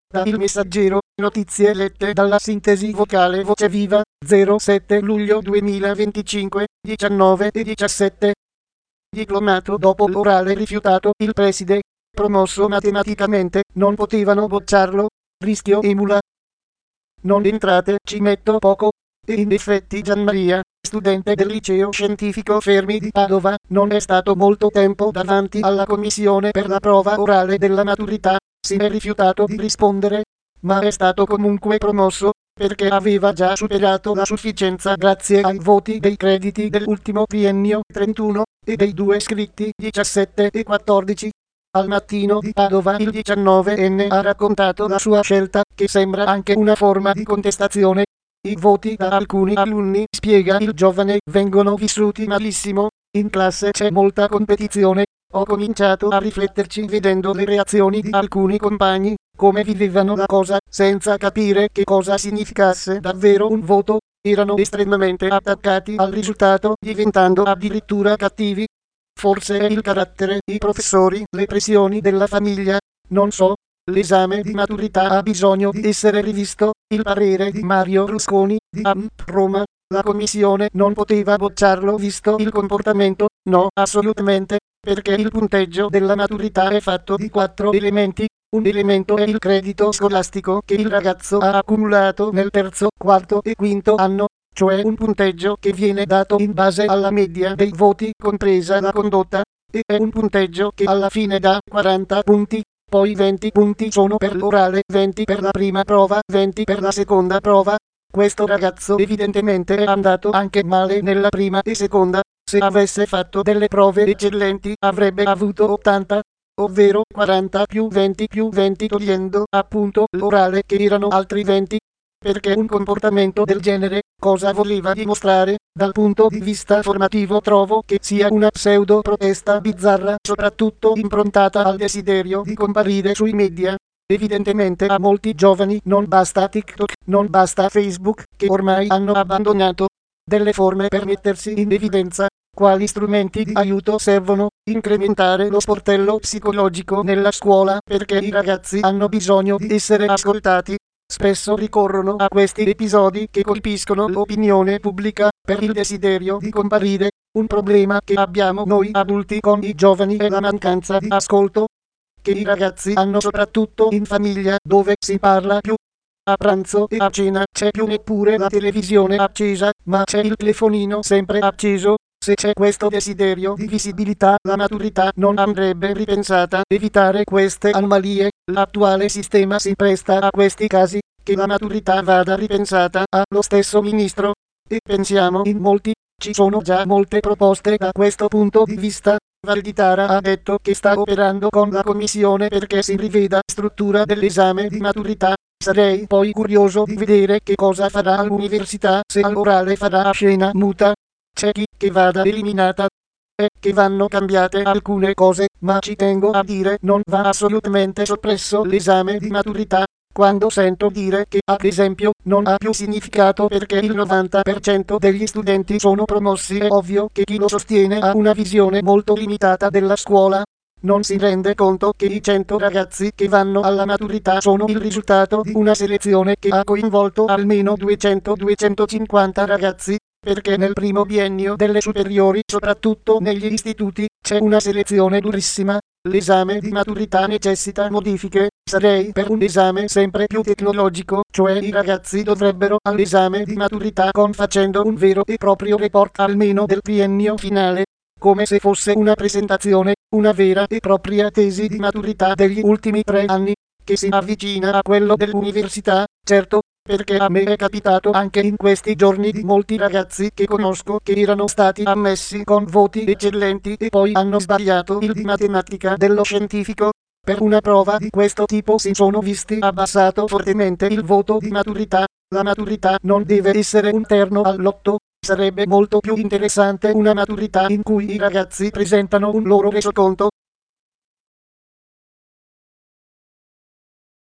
Da Il Messaggero, notizie lette dalla sintesi vocale Voce Viva, 07 luglio 2025, 19 e 17. Diplomato dopo l'orale rifiutato, il preside, promosso matematicamente, non potevano bocciarlo, rischio emula. Non entrate, ci metto poco. E in effetti Gianmaria, studente del liceo scientifico Fermi di Padova, non è stato molto tempo davanti alla commissione per la prova orale della maturità, si è rifiutato di rispondere, ma è stato comunque promosso, perché aveva già superato la sufficienza grazie ai voti dei crediti dell'ultimo triennio 31, e dei due scritti 17 e 14. Al Mattino di Padova il 19enne ha raccontato la sua scelta, che sembra anche una forma di contestazione. I voti da alcuni alunni, spiega il giovane, vengono vissuti malissimo, in classe c'è molta competizione, ho cominciato a rifletterci vedendo le reazioni di alcuni compagni, come vivevano la cosa, senza capire che cosa significasse davvero un voto, erano estremamente attaccati al risultato, diventando addirittura cattivi. Forse è il carattere, i professori, le pressioni della famiglia, non so. L'esame di maturità ha bisogno di essere rivisto, il parere di Mario Rusconi, di AMP Roma, la commissione non poteva bocciarlo visto il comportamento, no, assolutamente, perché il punteggio della maturità è fatto di 4 elementi, un elemento è il credito scolastico che il ragazzo ha accumulato nel terzo, quarto e quinto anno, cioè un punteggio che viene dato in base alla media dei voti compresa la condotta, e è un punteggio che alla fine dà 40 punti. Poi 20 punti sono per l'orale, 20 per la prima prova, 20 per la seconda prova. Questo ragazzo evidentemente è andato anche male nella prima e seconda, se avesse fatto delle prove eccellenti avrebbe avuto 80, ovvero 40 più 20 togliendo appunto l'orale che erano altri 20. Perché un comportamento del genere, cosa voleva dimostrare? Dal punto di vista formativo trovo che sia una pseudo protesta bizzarra, soprattutto improntata al desiderio di comparire sui media. Evidentemente a molti giovani non basta TikTok, non basta Facebook, che ormai hanno abbandonato delle forme per mettersi in evidenza. Quali strumenti di aiuto servono? Incrementare lo sportello psicologico nella scuola, perché i ragazzi hanno bisogno di essere ascoltati. Spesso ricorrono a questi episodi che colpiscono l'opinione pubblica per il desiderio di comparire. Un problema che abbiamo noi adulti con i giovani è la mancanza di ascolto che i ragazzi hanno soprattutto in famiglia, dove si parla più. A pranzo e a cena c'è più neppure la televisione accesa, ma c'è il telefonino sempre acceso. Se c'è questo desiderio di visibilità, la maturità non andrebbe ripensata. Evitare queste anomalie, l'attuale sistema si presta a questi casi, che la maturità vada ripensata, ha lo stesso ministro. E pensiamo in molti, ci sono già molte proposte da questo punto di vista. Valditara ha detto che sta operando con la commissione perché si riveda struttura dell'esame di maturità. Sarei poi curioso di vedere che cosa farà all'università, se all'orale farà a scena muta. C'è chi che vada eliminata e che vanno cambiate alcune cose, ma ci tengo a dire non va assolutamente soppresso l'esame di maturità. Quando sento dire che ad esempio non ha più significato perché il 90% degli studenti sono promossi, è ovvio che chi lo sostiene ha una visione molto limitata della scuola. Non si rende conto che i 100 ragazzi che vanno alla maturità sono il risultato di una selezione che ha coinvolto almeno 200-250 ragazzi, perché nel primo biennio delle superiori, soprattutto negli istituti, c'è una selezione durissima. L'esame di maturità necessita modifiche. Sarei per un esame sempre più tecnologico, cioè i ragazzi dovrebbero all'esame di maturità facendo un vero e proprio report almeno del triennio finale, come se fosse una presentazione, una vera e propria tesi di maturità degli ultimi 3 anni, che si avvicina a quello dell'università, certo, perché a me è capitato anche in questi giorni di molti ragazzi che conosco che erano stati ammessi con voti eccellenti e poi hanno sbagliato il di matematica dello scientifico. Per una prova di questo tipo si sono visti abbassato fortemente il voto di maturità. La maturità non deve essere un terno al lotto. Sarebbe molto più interessante una maturità in cui i ragazzi presentano un loro resoconto